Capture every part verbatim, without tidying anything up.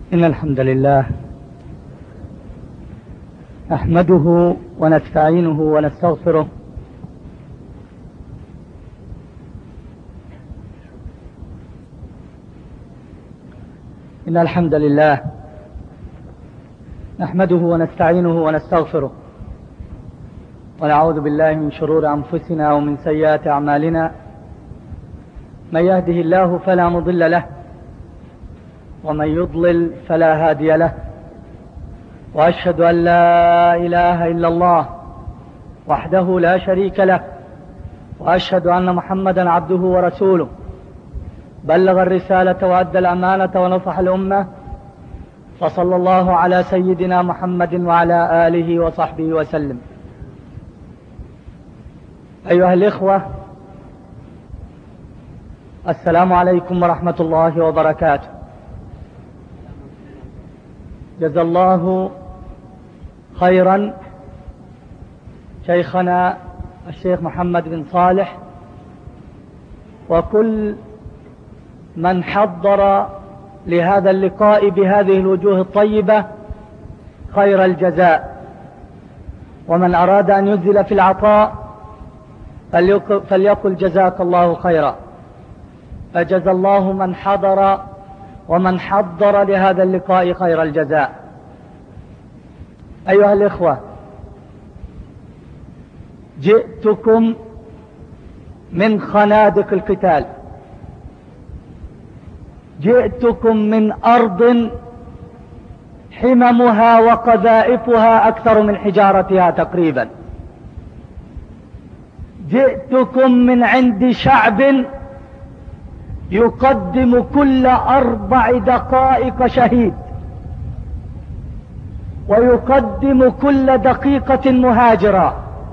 إن الحمد لله نحمده ونستعينه ونستغفره إن الحمد لله نحمده ونستعينه ونستغفره ونعوذ بالله من شرور أنفسنا ومن سيئات أعمالنا. من يهده الله فلا مضل له ومن يضلل فلا هادي له، وأشهد أن لا إله إلا الله وحده لا شريك له، وأشهد أن محمدا عبده ورسوله بلغ الرسالة وأدى الأمانة ونصح الأمة، فصلى الله على سيدنا محمد وعلى آله وصحبه وسلم. أيها الإخوة، السلام عليكم ورحمة الله وبركاته. جزا الله خيرا شيخنا الشيخ محمد بن صالح وكل من حضر لهذا اللقاء بهذه الوجوه الطيبة خير الجزاء، ومن أراد أن ينزل في العطاء فليقل جزاك الله خيرا. فجزى الله من حضر ومن حضر لهذا اللقاء خير الجزاء. أيها الإخوة، جئتكم من خنادق القتال، جئتكم من أرض حممها وقذائفها أكثر من حجارتها تقريبا، جئتكم من عند شعب يقدم كل أربع دقائق شهيد، ويقدم كل دقيقة مهاجرا،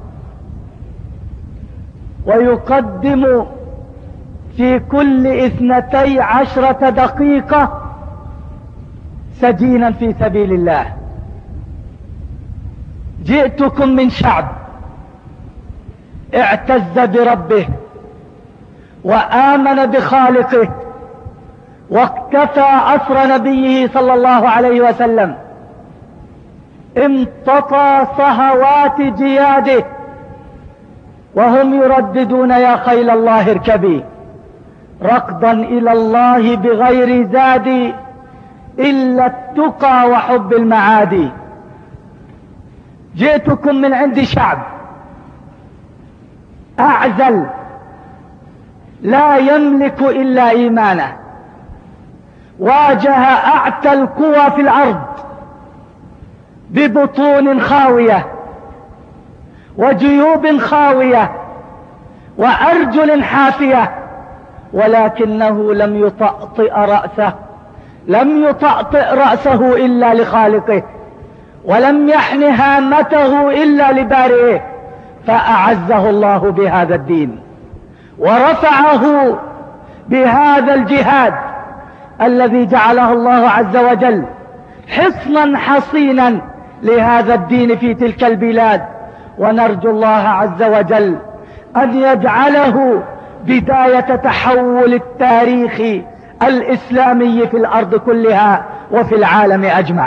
ويقدم في كل اثنتي عشرة دقيقة سجينا في سبيل الله. جئتكم من شعب اعتز بربه وآمن بخالقه واقتفى أثر نبيه صلى الله عليه وسلم، امتطى صهوات جياده وهم يرددون يا خيل الله اركبي ركضا إلى الله بغير زاد إلا التقى وحب المعادي. جئتكم من عند شعب أعزل لا يملك إلا إيمانه، واجه أعتى القوى في الأرض ببطون خاوية وجيوب خاوية وأرجل حافية، ولكنه لم يطأطئ رأسه لم يطأطئ رأسه إلا لخالقه، ولم يحن هامته إلا لبارئه، فأعزه الله بهذا الدين ورفعه بهذا الجهاد الذي جعله الله عز وجل حصنا حصينا لهذا الدين في تلك البلاد. ونرجو الله عز وجل أن يجعله بداية تحول التاريخ الإسلامي في الأرض كلها وفي العالم أجمع.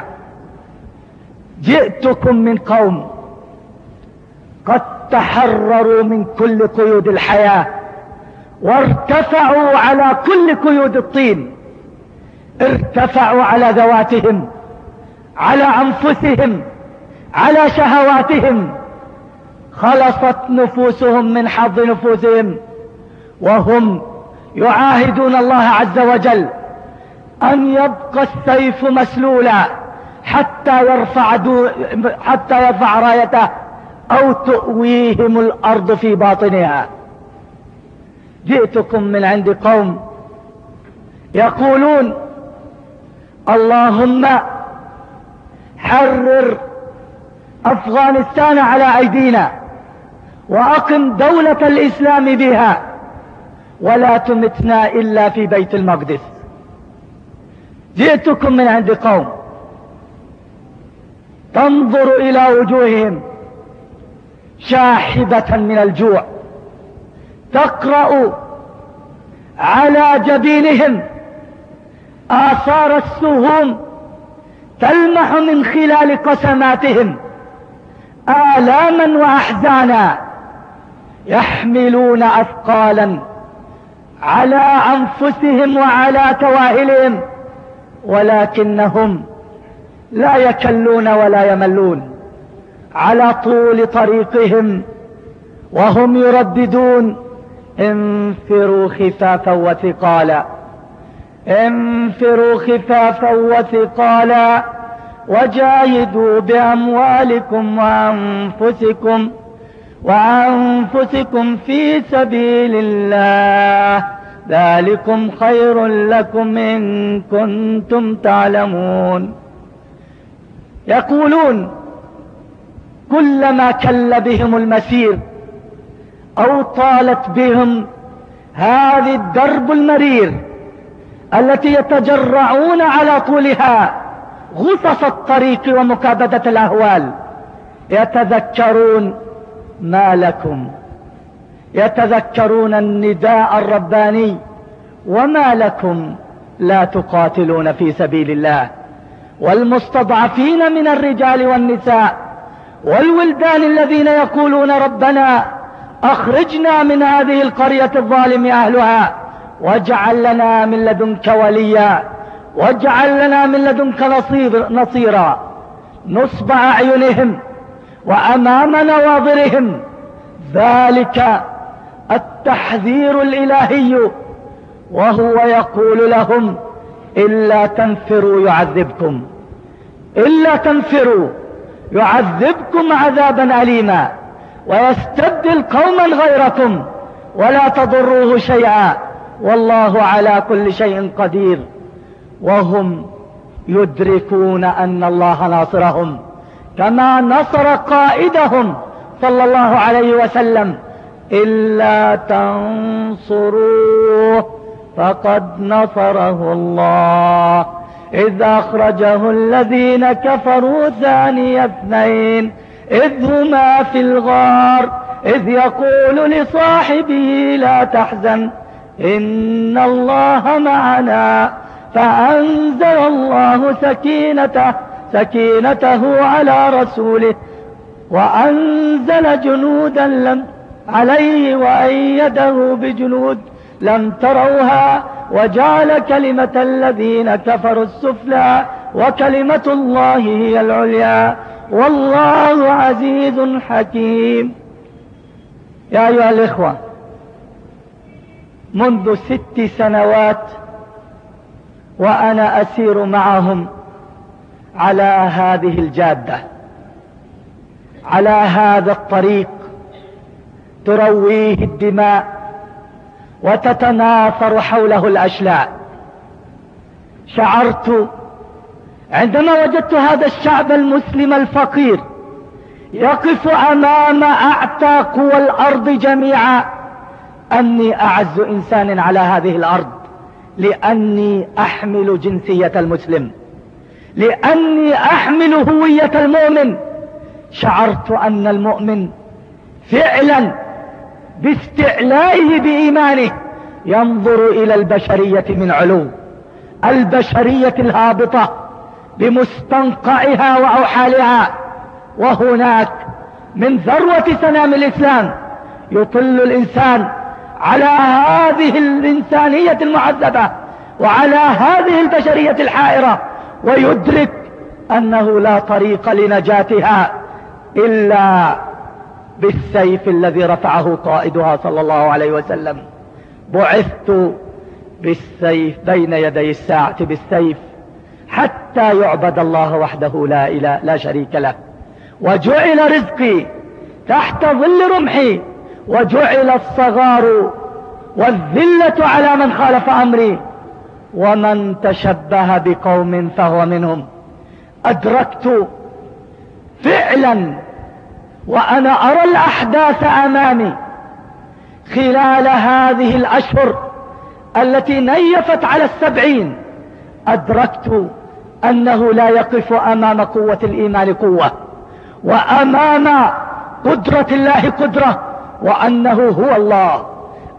جئتكم من قوم قد تحرروا من كل قيود الحياة وارتفعوا على كل قيود الطين، ارتفعوا على ذواتهم، على أنفسهم، على شهواتهم، خلصت نفوسهم من حظ نفوسهم، وهم يعاهدون الله عز وجل أن يبقى السيف مسلولا حتى يرفع, دو حتى يرفع رايته أو تؤويهم الأرض في باطنها. جئتكم من عند قوم يقولون اللهم حرر أفغانستان على أيدينا وأقم دولة الإسلام بها ولا تمتنا إلا في بيت المقدس. جئتكم من عند قوم تنظر إلى وجوههم شاحبة من الجوع، تقرأ على جبينهم آثار السهوم تلمح من خلال قسماتهم آلاما وأحزانا، يحملون أثقالا على أنفسهم وعلى كواهلهم، ولكنهم لا يكلون ولا يملون على طول طريقهم، وهم يرددون: انفروا خفافا وثقالا، انفروا خفافا وثقالا وجاهدوا بأموالكم وأنفسكم وأنفسكم في سبيل الله، ذلكم خير لكم إن كنتم تعلمون. يقولون كلما كل بهم المسير أو طالت بهم هذه الدرب المرير التي يتجرعون على طولها غصص الطريق ومكابدة الأهوال، يتذكرون ما لكم، يتذكرون النداء الرباني: وما لكم لا تقاتلون في سبيل الله، والمستضعفين من الرجال والنساء والولدان الذين يقولون: ربنا أخرجنا من هذه القرية الظالم أهلها واجعل لنا من لدنك وليا واجعل لنا من لدنك نصير نصيرا. نصب أعينهم وأمام نواظرهم ذلك التحذير الإلهي، وهو يقول لهم: إلا تنفروا يعذبكم، إلا تنفروا يعذبكم عذابا أليما ويستبدل قوما غيركم ولا تضروه شيئا والله على كل شيء قدير. وهم يدركون أن الله ناصرهم كما نصر قائدهم صلى الله عليه وسلم: إلا تنصروه فقد نصره الله إذ أخرجه الذين كفروا ثاني اثنين إذ هما في الغار إذ يقول لصاحبه لا تحزن إن الله معنا فأنزل الله سكينته سكينته على رسوله وأنزل جنودا لم عليه وأيده بجنود لم تروها وجعل كلمة الذين كفروا السفلى وكلمة الله هي العليا والله عزيز حكيم. يا أيها الإخوة، منذ ست سنوات وأنا أسير معهم على هذه الجادة، على هذا الطريق ترويه الدماء وتتناثر حوله الأشلاء. شعرت عندما وجدت هذا الشعب المسلم الفقير يقف أمام أعتى قوى الأرض جميعا أني أعز إنسان على هذه الأرض، لأني أحمل جنسية المسلم، لأني أحمل هوية المؤمن. شعرت أن المؤمن فعلا باستعلائه بإيمانه ينظر إلى البشرية من علو، البشرية الهابطة بمستنقعها وأوحالها، وهناك من ذروة سنام الإسلام يطل الإنسان على هذه الإنسانية المعذبة وعلى هذه البشرية الحائرة، ويدرك أنه لا طريق لنجاتها إلا بالسيف الذي رفعه قائدها صلى الله عليه وسلم. بعثت بالسيف بين يدي الساعة بالسيف حتى يعبد الله وحده لا إله لا شريك له، وجعل رزقي تحت ظل رمحي، وجعل الصغار والذلة على من خالف أمري، ومن تشبه بقوم فهو منهم. أدركت فعلا وأنا أرى الأحداث أمامي خلال هذه الأشهر التي نيفت على السبعين، أدركت أنه لا يقف أمام قوة الإيمان قوة، وأمام قدرة الله قدرة، وأنه هو الله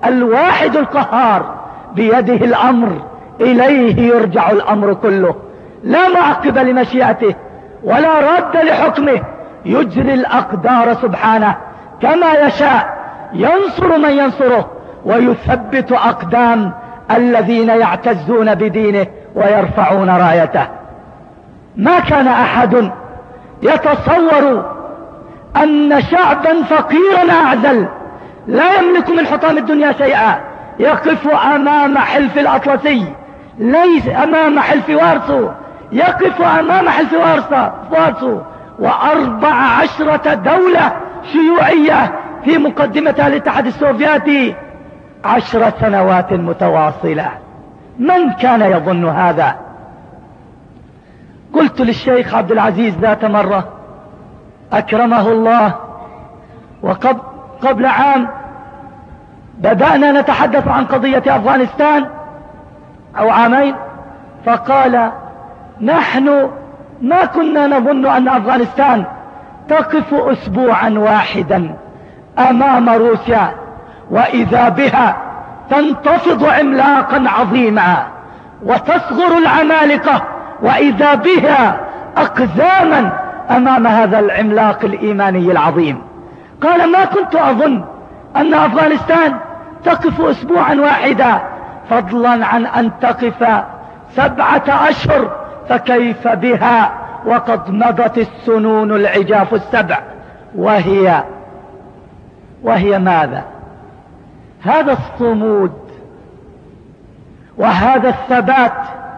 الواحد القهار بيده الأمر، إليه يرجع الأمر كله. لا معقب لمشيئته ولا رد لحكمه، يجري الأقدار سبحانه كما يشاء، ينصر من ينصره ويثبت أقدام الذين يعتزون بدينه ويرفعون رايته. ما كان أحد يتصور أن شعبا فقيرا أعزل لا يملك من حطام الدنيا شيئا يقف أمام حلف الأطلسي، ليس أمام حلف وارسو، يقف أمام حلف وارسو وأربع عشرة دولة شيوعية في مقدمتها الاتحاد السوفيتي عشر سنوات متواصلة. من كان يظن هذا؟ قلت للشيخ عبد العزيز ذات مرة أكرمه الله، وقبل قبل عام بدأنا نتحدث عن قضية أفغانستان أو عامين، فقال نحن ما كنا نظن أن أفغانستان تقف أسبوعا واحدا أمام روسيا وإذا بها تنتفض عملاقا عظيما وتصغر العمالقة وإذا بها أقزاما أمام هذا العملاق الإيماني العظيم. قال ما كنت أظن أن أفغانستان تقف أسبوعا واحدا، فضلا عن أن تقف سبعة أشهر، فكيف بها وقد مضت السنون العجاف السبع. وهي وهي ماذا؟ هذا الصمود وهذا الثبات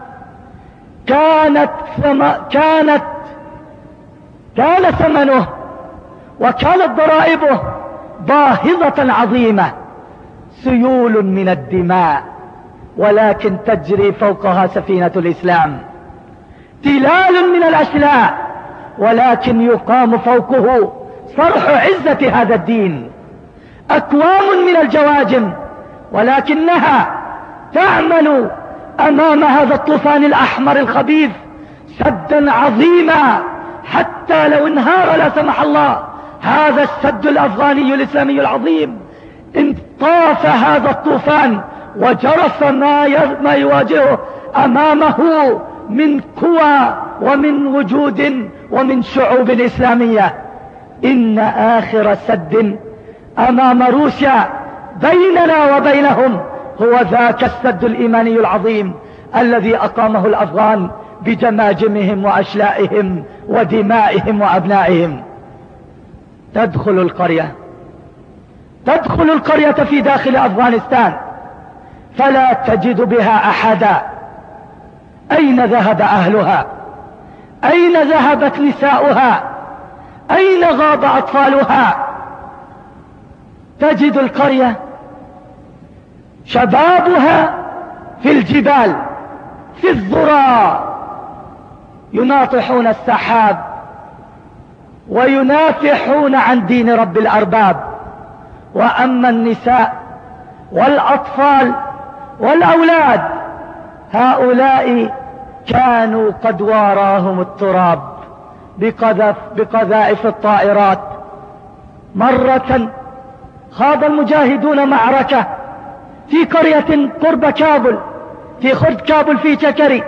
كانت ثم كانت كان ثمنه وكانت ضرائبه باهظة عظيمة، سيول من الدماء، ولكن تجري فوقها سفينة الإسلام، تلال من الأشلاء، ولكن يقام فوقه صرح عزة هذا الدين، أكوام من الجواجم، ولكنها تعمل أمام هذا الطوفان الأحمر الخبيث سدا عظيما، حتى لو انهار لا سمح الله هذا السد الأفغاني الإسلامي العظيم، إن طاف هذا الطوفان وجرف ما ما يواجهه أمامه من قوى ومن وجود ومن شعوب إسلامية، إن آخر سد أمام روسيا بيننا وبينهم هو ذاك السد الإيماني العظيم الذي أقامه الأفغان بجماجمهم وأشلائهم ودمائهم وأبنائهم. تدخل القرية تدخل القرية في داخل أفغانستان فلا تجد بها أحدا. أين ذهب أهلها؟ أين ذهبت نساؤها؟ أين غاب أطفالها؟ تجد القرية شبابها في الجبال في الذرى يناطحون السحاب وينافحون عن دين رب الأرباب، وأما النساء والأطفال والأولاد هؤلاء كانوا قد واراهم التراب بقذف بقذائف الطائرات. مرة خاض المجاهدون معركة في قرية قرب كابل في خرد كابل في تكري،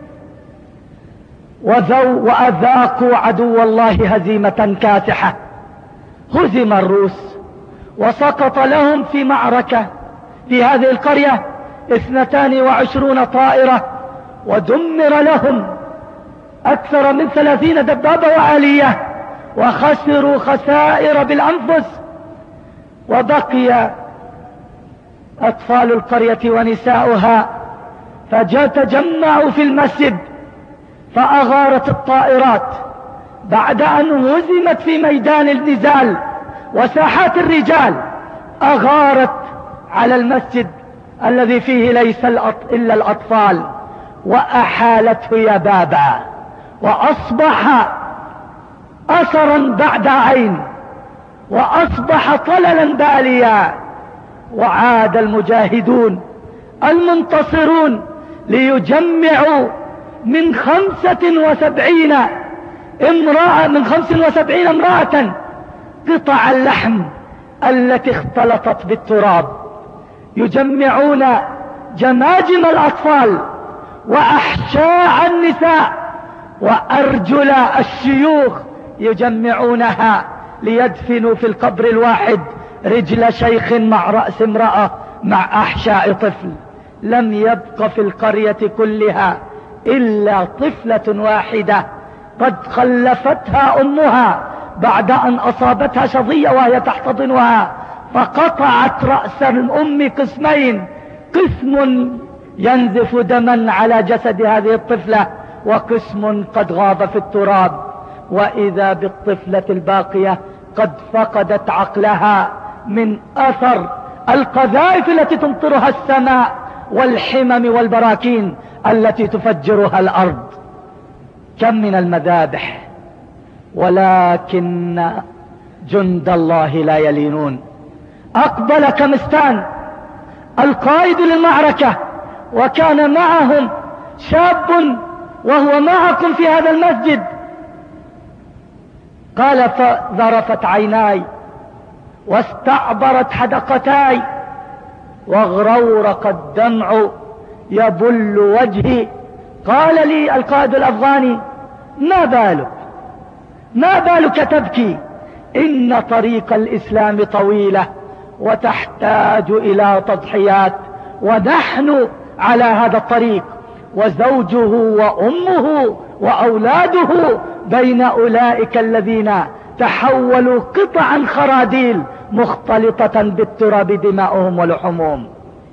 وذو وأذاقوا عدو الله هزيمة كاسحة. هزم الروس وسقط لهم في معركة في هذه القرية اثنتان وعشرون طائرة، ودمر لهم أكثر من ثلاثين دبابة وآلية، وخسروا خسائر بالأنفس، وبقي أطفال القرية ونساؤها فتجمعوا في المسجد، فأغارت الطائرات بعد أن هزمت في ميدان النزال وساحات الرجال، أغارت على المسجد الذي فيه ليس إلا الأطفال وأحالته يبابا، وأصبح أثرا بعد عين، وأصبح طللا باليا. وعاد المجاهدون المنتصرون ليجمعوا من خمسة وسبعين امرأة من خمس وسبعين امرأة قطع اللحم التي اختلطت بالتراب، يجمعون جماجم الأطفال وأحشاء النساء وأرجل الشيوخ يجمعونها ليدفنوا في القبر الواحد رجل شيخ مع رأس امرأة مع أحشاء طفل. لم يبق في القرية كلها إلا طفلة واحدة قد خلفتها أمها بعد أن أصابتها شظية وهي تحتضنها، فقطعت رأس الأم قسمين، قسم ينزف دما على جسد هذه الطفلة وقسم قد غاب في التراب، وإذا بالطفلة الباقية قد فقدت عقلها من أثر القذائف التي تمطرها السماء والحمم والبراكين التي تفجرها الأرض. كم من المذابح، ولكن جند الله لا يلينون. أقبل كمستان القائد للمعركة وكان معهم شاب وهو معكم في هذا المسجد، قال فذرفت عيناي واستعبرت حدقتاي واغرورق الدمع يبل وجهي. قال لي القائد الأفغاني: ما بالك ما بالك تبكي؟ إن طريق الإسلام طويلة وتحتاج إلى تضحيات، ونحن على هذا الطريق، وزوجه وأمه وأولاده بين أولئك الذين تحولوا قطعا خراديل مختلطة بالتراب دماؤهم ولحومهم.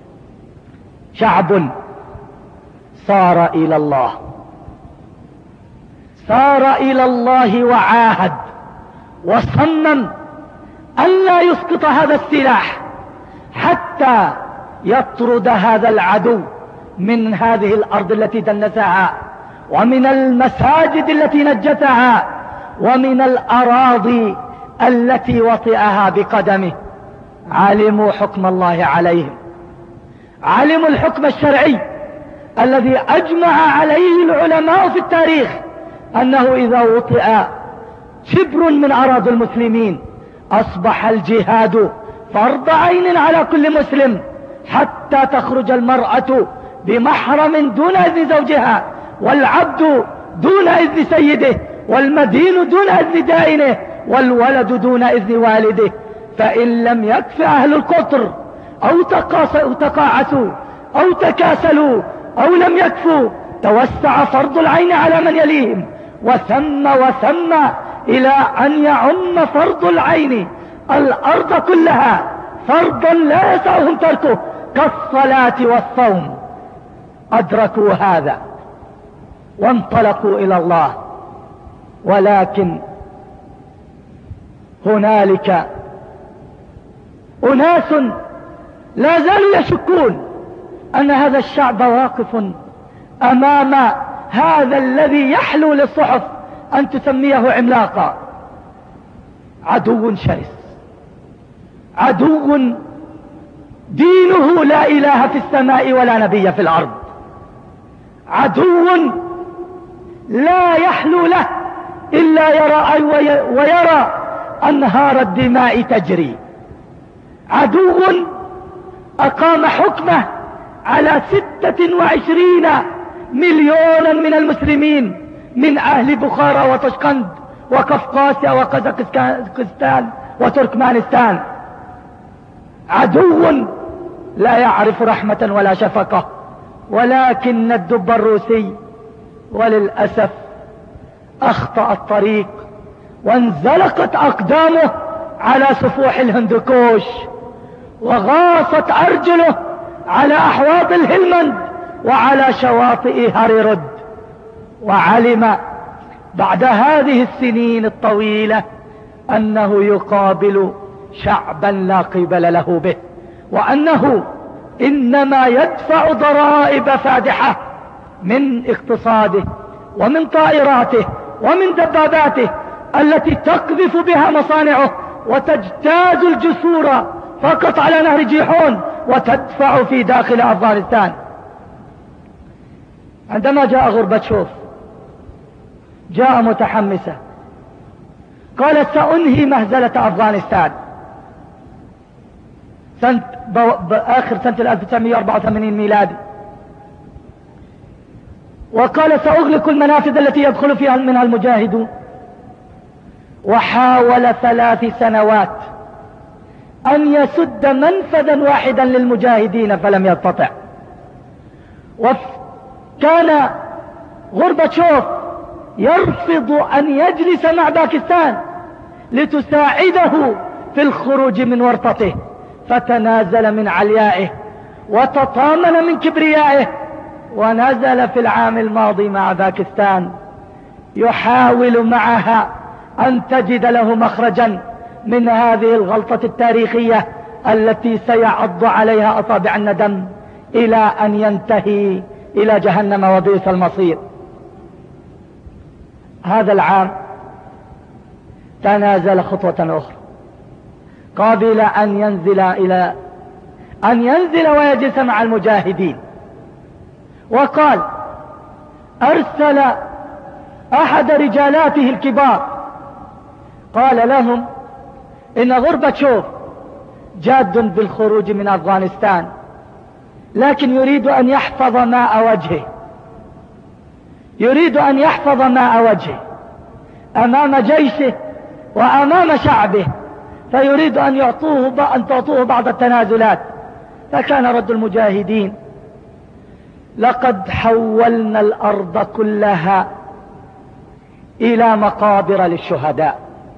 شعب صار إلى الله سار إلى الله وعاهد وصمم أن لا يسقط هذا السلاح حتى يطرد هذا العدو من هذه الأرض التي دنسها، ومن المساجد التي نجتها، ومن الأراضي التي وطئها بقدمه. علموا حكم الله عليهم، علموا الحكم الشرعي الذي أجمع عليه العلماء في التاريخ أنه إذا وطئ شبر من أراضي المسلمين أصبح الجهاد فرض عين على كل مسلم، حتى تخرج المرأة بمحرم دون إذن زوجها، والعبد دون إذن سيده، والمدين دون إذن دائنه، والولد دون إذن والده. فإن لم يكف أهل القطر أو تقاعسوا أو تكاسلوا أو لم يكفوا، توسع فرض العين على من يليهم، وثم وثم إلى أن يعم فرض العين الأرض كلها فرضا لا يسعهم تركه كالصلاة والصوم. أدركوا هذا وانطلقوا إلى الله، ولكن هنالك أناس لا زالوا يشكون أن هذا الشعب واقف أمام هذا الذي يحلو للصحف أن تسميه عملاقا. عدو شرس، عدو دينه لا إله في السماء ولا نبي في الأرض، عدو لا يحلو له إلا يرى ويرى أنهار الدماء تجري، عدو أقام حكمه على ستة وعشرين مليونا من المسلمين من أهل بخارى وطشقند وقفقاسيا وقزاقستان وتركمانستان، عدو لا يعرف رحمة ولا شفقة. ولكن الدب الروسي وللأسف أخطأ الطريق وانزلقت أقدامه على سفوح الهندوكوش، وغاصت أرجله على أحواض الهلمند وعلى شواطئ هاريرود. وعلم بعد هذه السنين الطويلة أنه يقابل شعبا لا قبل له به، وأنه إنما يدفع ضرائب فادحة من اقتصاده ومن طائراته ومن دباباته التي تقذف بها مصانعه وتجتاز الجسور فقط على نهر جيحون وتدفع في داخل أفغانستان. عندما جاء غورباتشوف جاء متحمسا، قال سأنهي مهزلة أفغانستان سنة بآخر سنة ألف وتسعمائة وأربعة وثمانين ميلادي، وقال سأغلق المنافذ التي يدخل فيها منها المجاهدون. وحاول ثلاث سنوات أن يسد منفذا واحدا للمجاهدين فلم يستطع. وكان غورباتشوف يرفض أن يجلس مع باكستان لتساعده في الخروج من ورطته، فتنازل من عليائه وتطامن من كبريائه، ونزل في العام الماضي مع باكستان يحاول معها أن تجد له مخرجا من هذه الغلطة التاريخية التي سيعض عليها أصابع الندم إلى أن ينتهي إلى جهنم وبئس المصير. هذا العام تنازل خطوة أخرى قابل أن ينزل إلى أن ينزل ويجلس مع المجاهدين، وقال أرسل أحد رجالاته الكبار قال لهم إن غورباتشوف جاد بالخروج من أفغانستان، لكن يريد أن يحفظ ماء وجهه يريد أن يحفظ ماء وجهه أمام جيشه وأمام شعبه، فيريد أن يعطوه أن تعطوه بعض التنازلات. فكان رد المجاهدين لقد حولنا الأرض كلها إلى مقابر للشهداء،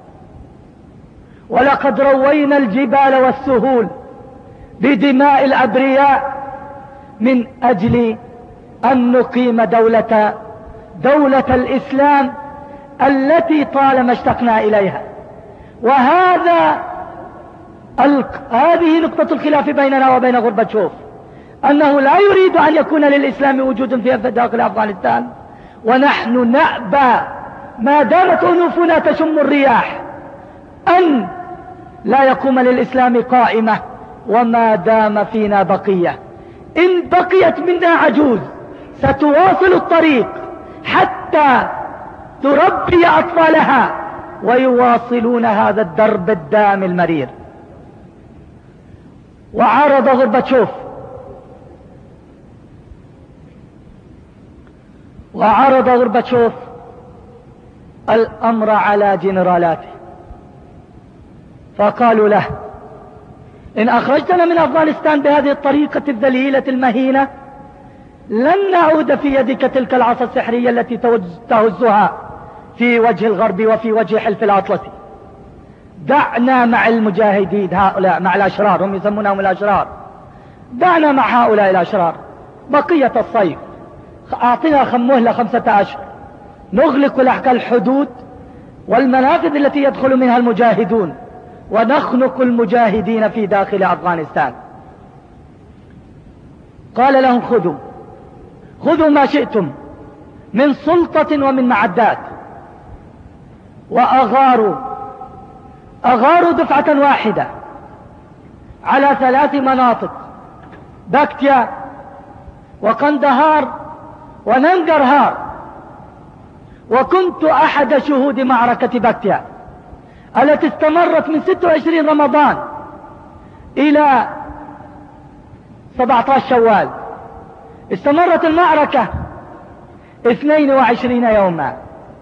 ولقد روينا الجبال والسهول بدماء الأبرياء من أجل أن نقيم دولة دولة الإسلام التي طالما اشتقنا إليها. وهذا ال... هذه نقطة الخلاف بيننا وبين غورباتشوف، أنه لا يريد أن يكون للإسلام وجود في داخل أفغانستان، ونحن نأبى ما دامت أنوفنا تشم الرياح أن لا يقوم للإسلام قائمة، وما دام فينا بقية. إن بقيت منا عجوز ستواصل الطريق حتى تربي أطفالها ويواصلون هذا الدرب الدام المرير. وعارض غورباتشوف وعرض غورباتشوف الأمر على جنرالاته، فقالوا له إن أخرجتنا من أفغانستان بهذه الطريقة الذليلة المهينة لن نعود في يدك تلك العصا السحرية التي تهزها في وجه الغرب وفي وجه حلف الأطلسي. دعنا مع المجاهدين هؤلاء، مع الأشرار، هم يسمونهم الأشرار، دعنا مع هؤلاء الأشرار بقية الصيف، أعطنا مهلة خمسة أشهر نغلق لك الحدود والمنافذ التي يدخل منها المجاهدون، ونخنق المجاهدين في داخل أفغانستان. قال لهم خذوا خذوا ما شئتم من سلطة ومن معدات. وأغاروا أغاروا دفعة واحدة على ثلاث مناطق: باكتيا وقندهار وننجرهار. وكنت أحد شهود معركة باكتيا التي استمرت من ستة وعشرين رمضان إلى سبعة عشر شوال. استمرت المعركة اثنين وعشرين يوما.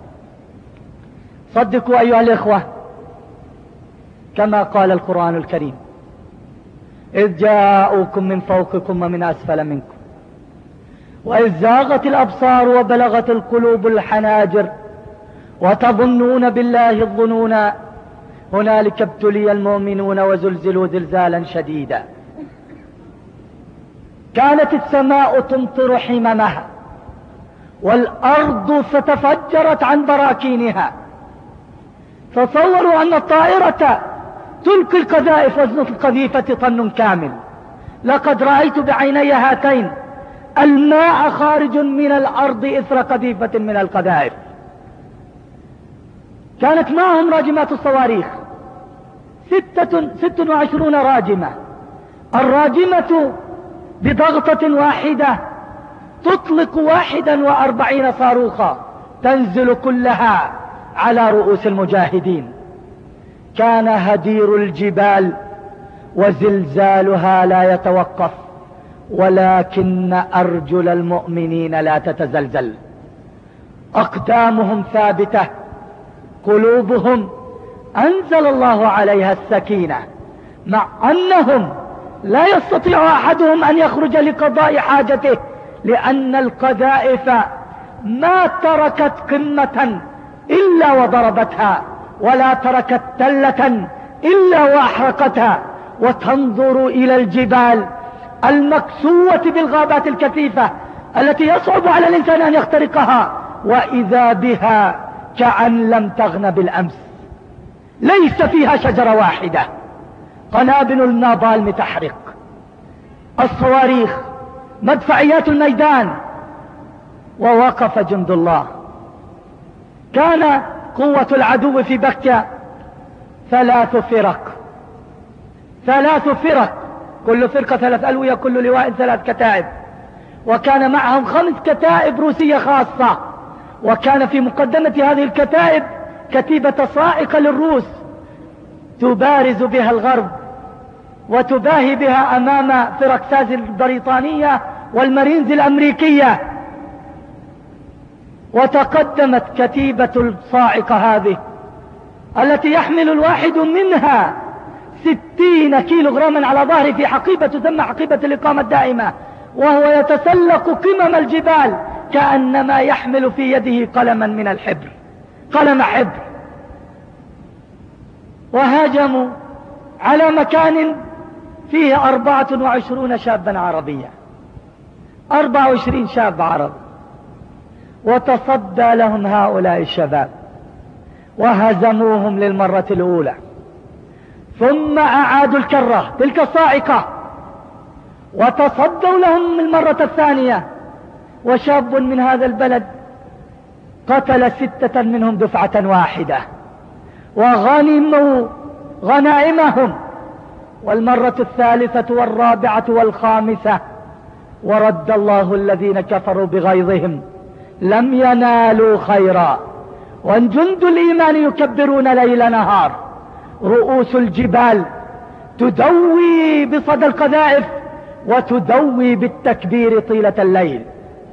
صدقوا أيها الإخوة كما قال القرآن الكريم: إذ جاءوكم من فوقكم ومن أسفل منكم وإذ زاغت الأبصار وبلغت القلوب الحناجر وتظنون بالله الظنون هنالك ابتلي المؤمنون وزلزلوا زلزالا شديدا. كانت السماء تمطر حممها والأرض فتفجرت عن براكينها. تصوروا أن الطائرة تلقي القذائف وزن القذيفة طن كامل. لقد رأيت بعيني هاتين الماء خارج من الأرض إثر قذيفة من القذائف. كانت معهم راجمات الصواريخ، ستة ست وعشرون راجمة. الراجمة بضغطة واحدة تطلق واحدا وأربعين صاروخا تنزل كلها على رؤوس المجاهدين. كان هدير الجبال وزلزالها لا يتوقف، ولكن أرجل المؤمنين لا تتزلزل. أقدامهم ثابتة، قلوبهم أنزل الله عليها السكينة، مع أنهم لا يستطيع أحدهم أن يخرج لقضاء حاجته، لأن القذائف ما تركت قمة إلا وضربتها، ولا تركت تلة إلا وأحرقتها، وتنظر إلى الجبال المكسوة بالغابات الكثيفة التي يصعب على الإنسان أن يخترقها، وإذا بها كأن لم تغن بالأمس، ليس فيها شجرة واحدة، قنابل النابالم تحرق، الصواريخ، مدفعيات الميدان. ووقف جند الله. كان قوة العدو في بكة ثلاث فرق، ثلاث فرق، كل فرقة ثلاث ألوية، كل لواء ثلاث كتائب، وكان معهم خمس كتائب روسية خاصة، وكان في مقدمة هذه الكتائب كتيبة صاعقة للروس تبارز بها الغرب وتباهي بها أمام فرق ساز البريطانية والمارينز الأمريكية. وتقدمت كتيبة الصاعقة هذه التي يحمل الواحد منها ستين كيلو غراما على ظهره في حقيبة تسمى حقيبة الإقامة الدائمة، وهو يتسلق قمم الجبال كأنما يحمل في يده قلما من الحبر، قلم حبر. وهاجموا على مكان فيه أربعة وعشرون شابا عربيا، أربعة وعشرين شاب عرب، وتصدى لهم هؤلاء الشباب وهزموهم للمرة الأولى، ثم أعادوا الكرة تلك الصاعقة وتصدوا لهم المرة الثانية، وشاب من هذا البلد قتل ستة منهم دفعة واحدة وغنموا غنائمهم، والمرة الثالثة والرابعة والخامسة، ورد الله الذين كفروا بغيظهم لم ينالوا خيرا، وجند الإيمان يكبرون ليل نهار، رؤوس الجبال تدوي بصدى القذائف وتدوي بالتكبير طيلة الليل.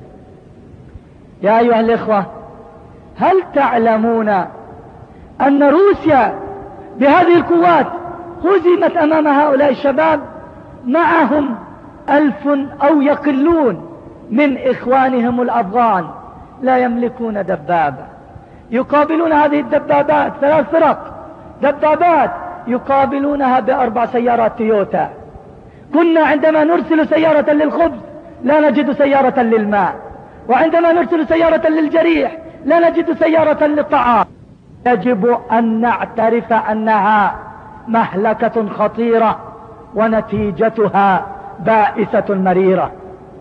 يا أيها الإخوة، هل تعلمون أن روسيا بهذه القوات هزمت أمام هؤلاء الشباب؟ معهم ألف أو يقلون من إخوانهم الأفغان لا يملكون دبابة، يقابلون هذه الدبابات، ثلاث فرق دبابات يقابلونها بأربع سيارات تويوتا. كنا عندما نرسل سيارة للخبز لا نجد سيارة للماء، وعندما نرسل سيارة للجريح لا نجد سيارة للطعام. يجب أن نعترف أنها مهلكة خطيرة ونتيجتها بائسة مريرة.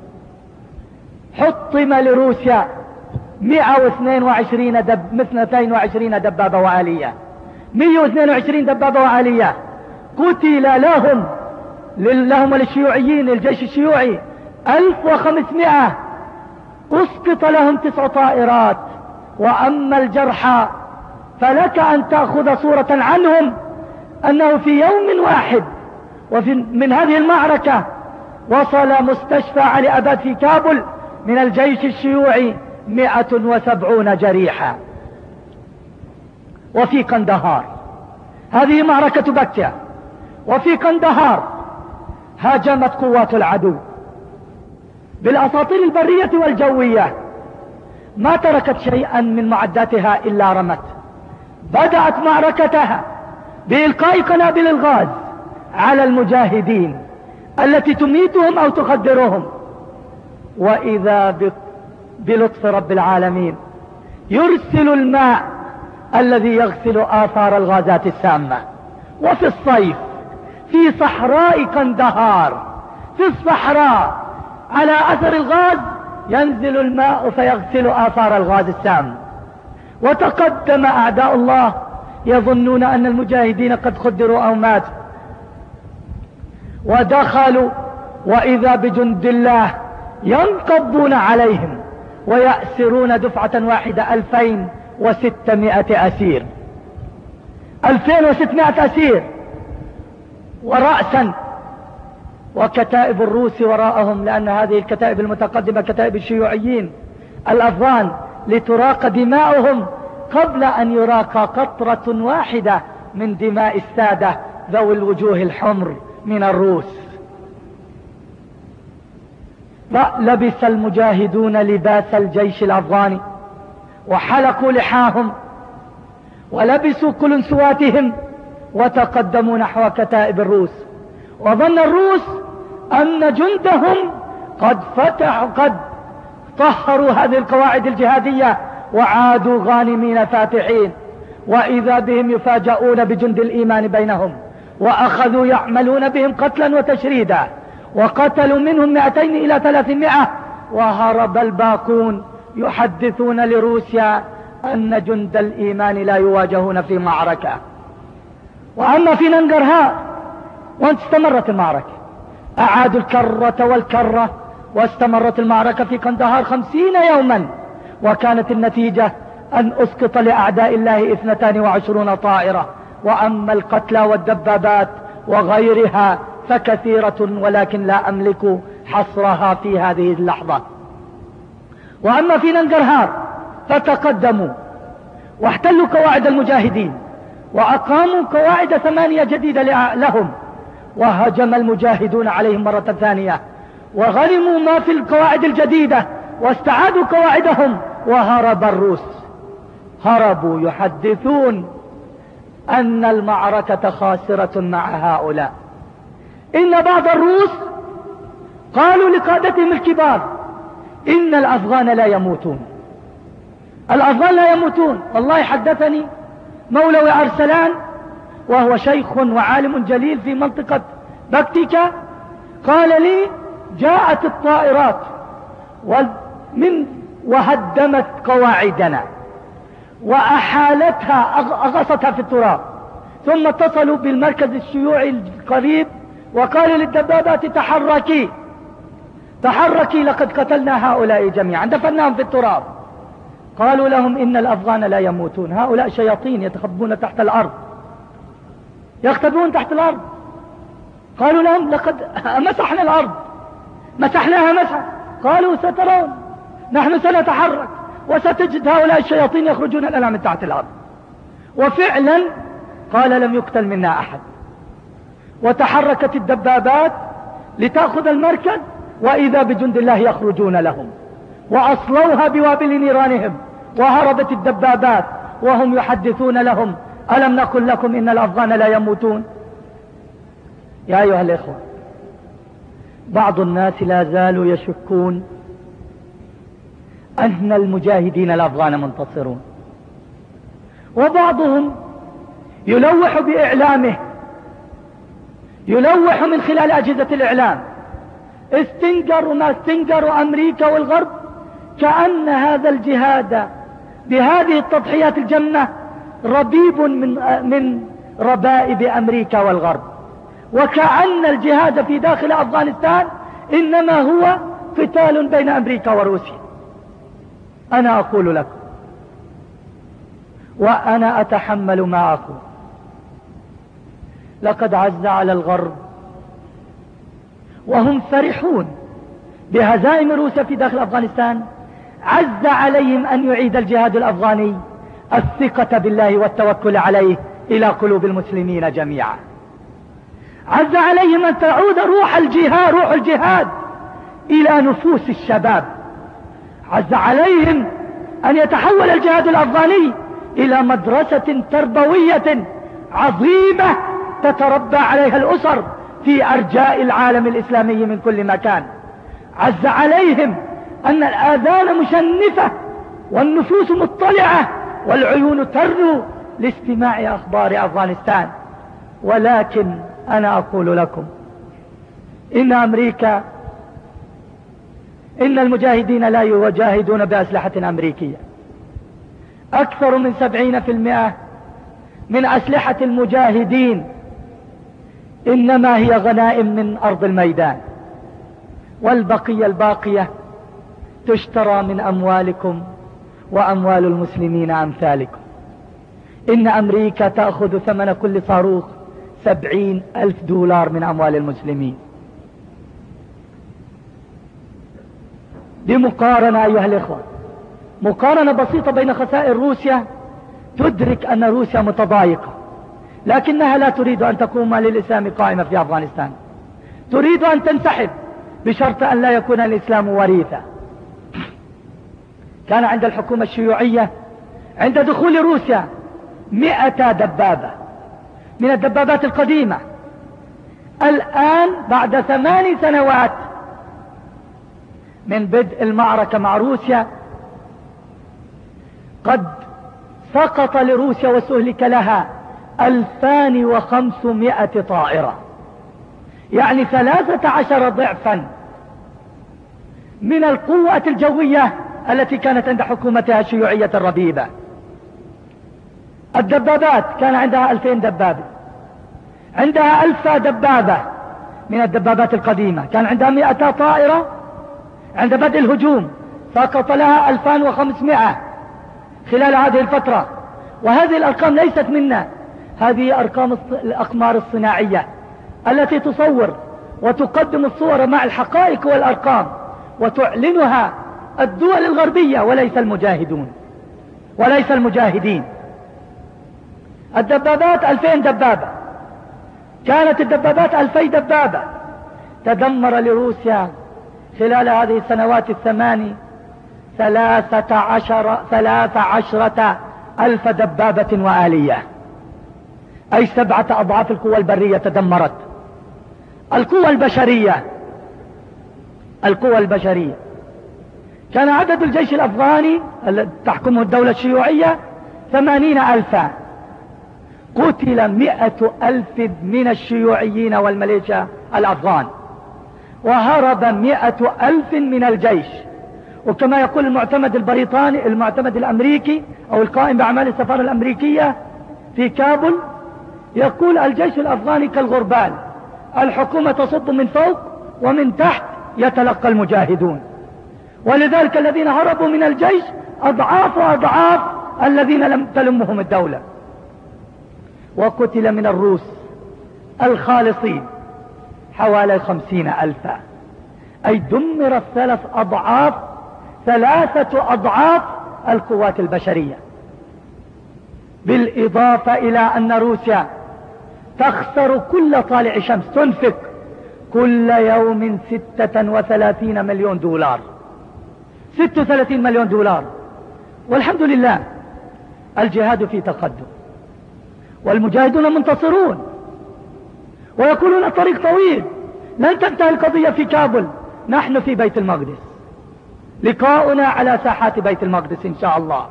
حطم لروسيا مئة واثنين وعشرين دب اثنتين وعشرين دبابة وآلية، مئة واثنين وعشرين دبابة وآلية. قتل لهم لهم وللشيوعيين الجيش الشيوعي ألف وخمسمائة، أسقط لهم تسع طائرات. وأما الجرحى فلك أن تأخذ صورة عنهم أنه في يوم واحد وفي من هذه المعركة وصل مستشفى علي أباد في كابل من الجيش الشيوعي مئة وسبعون جريحا. وفي قندهار، هذه معركة بكة، وفي قندهار هاجمت قوات العدو بالأساطيل البرية والجوية، ما تركت شيئا من معداتها إلا رمت. بدأت معركتها بإلقاء قنابل الغاز على المجاهدين التي تميتهم أو تخدرهم، وإذا بلطف رب العالمين يرسل الماء الذي يغسل آثار الغازات السامة. وفي الصيف في صحراء قندهار، في الصحراء على أثر الغاز ينزل الماء فيغسل آثار الغاز السام. وتقدم أعداء الله يظنون أن المجاهدين قد خدروا أو ماتوا، ودخلوا وإذا بجند الله ينقضون عليهم ويأسرون دفعة واحدة ألفين وستمائة أسير، ألفين وستمائة أسير ورأسا، وكتائب الروس وراءهم، لأن هذه الكتائب المتقدمة كتائب الشيوعيين الأفغان لتراق دماؤهم قبل أن يراق قطرة واحدة من دماء السادة ذوي الوجوه الحمر من الروس. لبس المجاهدون لباس الجيش الأفغاني وحلقوا لحاهم ولبسوا كلنسواتهم وتقدموا نحو كتائب الروس، وظن الروس أن جندهم قد فتحوا قد طهروا هذه القواعد الجهادية وعادوا غانمين فاتحين، وإذا بهم يفاجؤون بجند الإيمان بينهم، وأخذوا يعملون بهم قتلا وتشريدا، وقتلوا منهم مئتين إلى ثلاثمائة، وهرب الباقون يحدثون لروسيا أن جند الإيمان لا يواجهون في معركة. وأما في ننجرهار واستمرت المعركة، أعادوا الكرة والكرة، واستمرت المعركة في قندهار خمسين يوما، وكانت النتيجة أن أسقط لأعداء الله اثنتان وعشرون طائرة. وأما القتلى والدبابات وغيرها فكثيرة، ولكن لا أملك حصرها في هذه اللحظة. وأما في ننجرهار فتقدموا واحتلوا قواعد المجاهدين وأقاموا قواعد ثمانية جديدة لهم، وهجم المجاهدون عليهم مرة ثانية وغنموا ما في القواعد الجديدة واستعادوا قواعدهم، وهرب الروس. هربوا يحدثون أن المعركة خاسرة مع هؤلاء. إن بعض الروس قالوا لقادتهم الكبار إن الأفغان لا يموتون، الأفغان لا يموتون. والله حدثني مولوي أرسلان وهو شيخ وعالم جليل في منطقة بكتيكا، قال لي جاءت الطائرات ومن وهدمت قواعدنا وأحالتها أغصتها في التراب، ثم اتصلوا بالمركز الشيوعي القريب وقالوا للدبابات تحركي تحركي لقد قتلنا هؤلاء جميعا، دفناهم في التراب. قالوا لهم إن الأفغان لا يموتون، هؤلاء شياطين يتخبون تحت الأرض، يختبون تحت الأرض. قالوا لهم لقد مسحنا الأرض، مسحناها مسح. قالوا سترون، نحن سنتحرك وستجد هؤلاء الشياطين يخرجون الآن من تحت الأرض. وفعلا قال لم يقتل منا أحد، وتحركت الدبابات لتأخذ المركز، وإذا بجند الله يخرجون لهم، وأصلوها بوابل نيرانهم، وهربت الدبابات وهم يحدثون لهم ألم نقل لكم إن الأفغان لا يموتون. يا أيها الإخوة، بعض الناس لا زالوا يشكون أن المجاهدين الأفغان منتصرون، وبعضهم يلوح بإعلامه، يلوح من خلال أجهزة الإعلام، استنكر وما استنكر أمريكا والغرب، كأن هذا الجهاد بهذه التضحيات الجمة ربيب من من ربائب أمريكا والغرب، وكأن الجهاد في داخل أفغانستان إنما هو قتال بين أمريكا وروسيا. أنا أقول لكم وأنا أتحمل ما أقول، لقد عز على الغرب وهم فرحون بهزائم روسيا في داخل أفغانستان، عز عليهم أن يعيد الجهاد الأفغاني الثقة بالله والتوكل عليه إلى قلوب المسلمين جميعا. عز عليهم أن تعود روح الجهاد روح الجهاد إلى نفوس الشباب. عز عليهم أن يتحول الجهاد الأفغاني إلى مدرسة تربوية عظيمة تتربى عليها الأسر في أرجاء العالم الإسلامي من كل مكان. عز عليهم أن الآذان مشنفة والنفوس مطلعة والعيون ترنو لاستماع أخبار أفغانستان. ولكن أنا أقول لكم إن أمريكا إن المجاهدين لا يجاهدون بأسلحة أمريكية. أكثر من سبعين في المئة من أسلحة المجاهدين إنما هي غنائم من أرض الميدان، والبقية الباقية تشترى من أموالكم وأموال المسلمين أمثالكم. إن أمريكا تأخذ ثمن كل صاروخ سبعين ألف دولار من أموال المسلمين. بمقارنة أيها الإخوة مقارنة بسيطة بين خسائر روسيا تدرك أن روسيا متضايقة، لكنها لا تريد أن تقوم للإسلام قائمة في أفغانستان، تريد أن تنسحب بشرط أن لا يكون الإسلام وريثا. كان عند الحكومة الشيوعية عند دخول روسيا مئة دبابة من الدبابات القديمة. الآن بعد ثمان سنوات من بدء المعركة مع روسيا قد سقط لروسيا واستهلك لها ألفان وخمسمائة طائرة، يعني ثلاثة عشر ضعفا من القوة الجوية التي كانت عند حكومتها الشيوعية الربيبة. الدبابات كان عندها ألفين دبابة، عندها ألف دبابة من الدبابات القديمة، كان عندها مئة طائرة. عند بدء الهجوم سقط لها ألفان وخمسمائة خلال هذه الفترة. وهذه الأرقام ليست منا، هذه أرقام الأقمار الصناعية التي تصور وتقدم الصور مع الحقائق والأرقام وتعلنها الدول الغربية وليس المجاهدون وليس المجاهدين. الدبابات ألفين دبابة، كانت الدبابات ألفي دبابة. تدمر لروسيا خلال هذه السنوات الثماني ثلاثة عشر ثلاث عشرة ألف دبابة وآلية، أي سبعة أضعاف القوى البرية تدمرت. القوى البشرية القوى البشرية كان عدد الجيش الأفغاني الذي تحكمه الدولة الشيوعية ثمانين ألفا، قتل مئة ألف من الشيوعيين والميليشيا الأفغان، وهرب مئة ألف من الجيش. وكما يقول المعتمد البريطاني المعتمد الأمريكي أو القائم بأعمال السفارة الأمريكية في كابول، يقول الجيش الأفغاني كالغربال، الحكومة تصب من فوق ومن تحت يتلقى المجاهدون. ولذلك الذين هربوا من الجيش أضعاف وأضعاف الذين لم تلمهم الدولة. وقتل من الروس الخالصين حوالي خمسين ألفا، أي دمر ثلاث أضعاف ثلاثة أضعاف القوات البشرية. بالإضافة إلى أن روسيا تخسر كل طالع شمس، تنفق كل يوم ستة وثلاثين مليون دولار، ستة وثلاثين مليون دولار. والحمد لله الجهاد في تقدم والمجاهدون منتصرون، ويقولون الطريق طويل، لن تنتهي القضية في كابول، نحن في بيت المقدس، لقاؤنا على ساحات بيت المقدس إن شاء الله.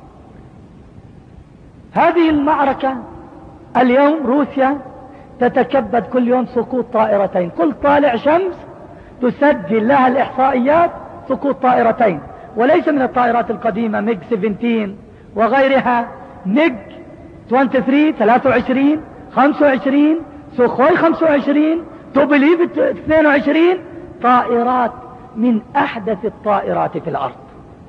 هذه المعركة اليوم روسيا تتكبد كل يوم سقوط طائرتين، كل طالع شمس تسجل لها الإحصائيات سقوط طائرتين، وليس من الطائرات القديمة ميج سبعتاشر وغيرها، ميج ثلاثة وعشرين ثلاثة وعشرين خمسة وعشرين سوخوي خمسة وعشرين توبليف اثنين وعشرين، طائرات من أحدث الطائرات في الأرض.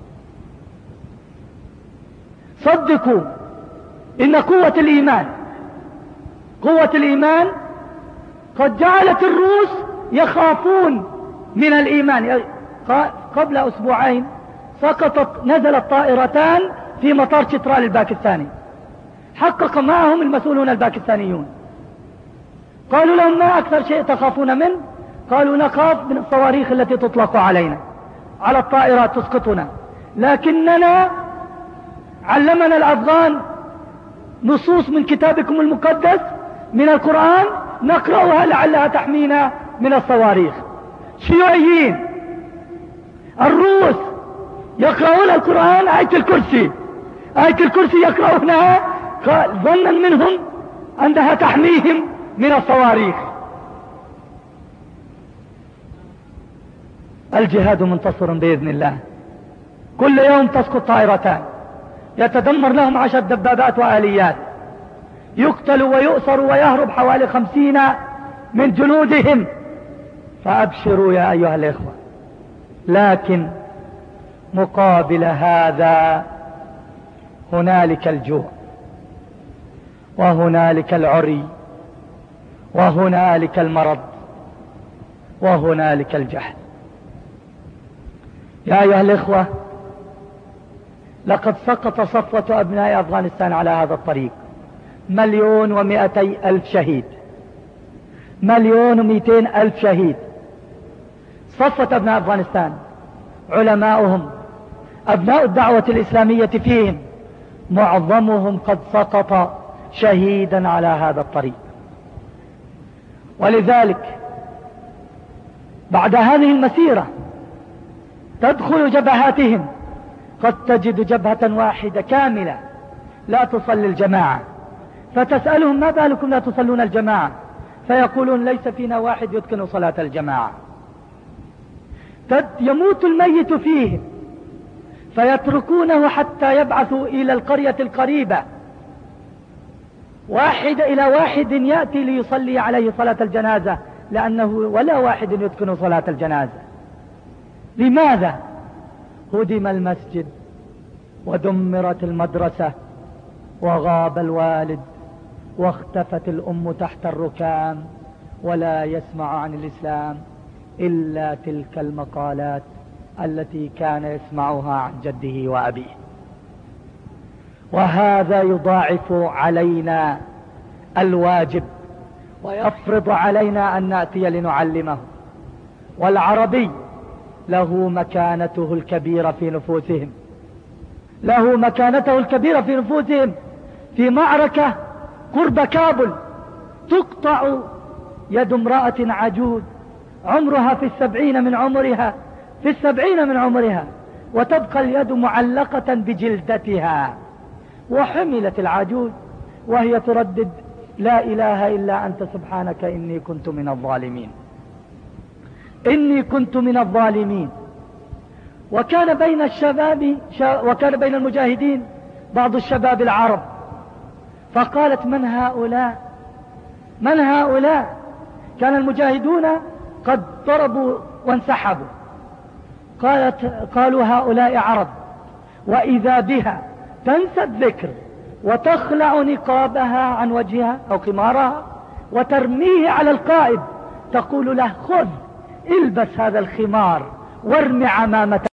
صدقوا إن قوة الإيمان قوة الإيمان قد جعلت الروس يخافون من الإيمان. قبل أسبوعين سقطت نزلت طائرتان في مطار شترال الباكستاني، حقق معهم المسؤولون الباكستانيون، قالوا لهم ما أكثر شيء تخافون منه؟ قالوا نخاف من الصواريخ التي تطلق علينا، على الطائرات تسقطنا، لكننا علمنا الأفغان نصوص من كتابكم المقدس من القرآن نقرأها لعلها تحمينا من الصواريخ. شيوعيين الروس يقرؤون القرآن آية الكرسي، آية الكرسي يقرؤونها ظنا منهم أنها تحميهم من الصواريخ. الجهاد منتصر بإذن الله، كل يوم تسقط طائرتان، يتدمر لهم عشر دبابات وآليات، يقتل ويؤسر ويهرب حوالي خمسين من جنودهم. فأبشروا يا أيها الإخوة، لكن مقابل هذا هنالك الجوع، وهنالك العري، وهنالك المرض، وهنالك الجهل. يا أيها الإخوة، لقد سقط صفوة أبناء أفغانستان على هذا الطريق. مليون ومئتي ألف شهيد، مليون ومئتين ألف شهيد. صفوة أبناء أفغانستان، علماؤهم، أبناء الدعوة الإسلامية فيهم، معظمهم قد سقط شهيدا على هذا الطريق. ولذلك بعد هذه المسيرة تدخل جبهاتهم، قد تجد جبهة واحدة كاملة لا تصلي الجماعة، فتسألهم ما بالكم لا تصلون الجماعة؟ فيقولون ليس فينا واحد يتقن صلاة الجماعة. يموت الميت فيهم فيتركونه حتى يبعثوا إلى القرية القريبة، واحد إلى واحد يأتي ليصلي عليه صلاة الجنازة، لأنه ولا واحد يتقن صلاة الجنازة. لماذا؟ هدم المسجد ودمرت المدرسة وغاب الوالد واختفت الأم تحت الركام، ولا يسمع عن الإسلام إلا تلك المقالات التي كان يسمعها عن جده وأبيه. وهذا يضاعف علينا الواجب ويفرض علينا أن نأتي لنعلمه. والعربي له مكانته الكبيرة في نفوسهم، له مكانته الكبيرة في نفوسهم. في معركة قرب كابل تقطع يد امرأة عجوز عمرها في السبعين من عمرها في السبعين من عمرها وتبقى اليد معلقة بجلدتها، وحملت العجوز وهي تردد لا إله إلا أنت سبحانك إني كنت من الظالمين، إني كنت من الظالمين. وكان بين الشباب وكان بين المجاهدين بعض الشباب العرب، فقالت من هؤلاء من هؤلاء كان المجاهدون قد ضربوا وانسحبوا، قالت قالوا هؤلاء عرب. وإذا بها تنسى الذكر وتخلع نقابها عن وجهها أو خمارها وترميه على القائد، تقول له خذ البس هذا الخمار وارمي عمامة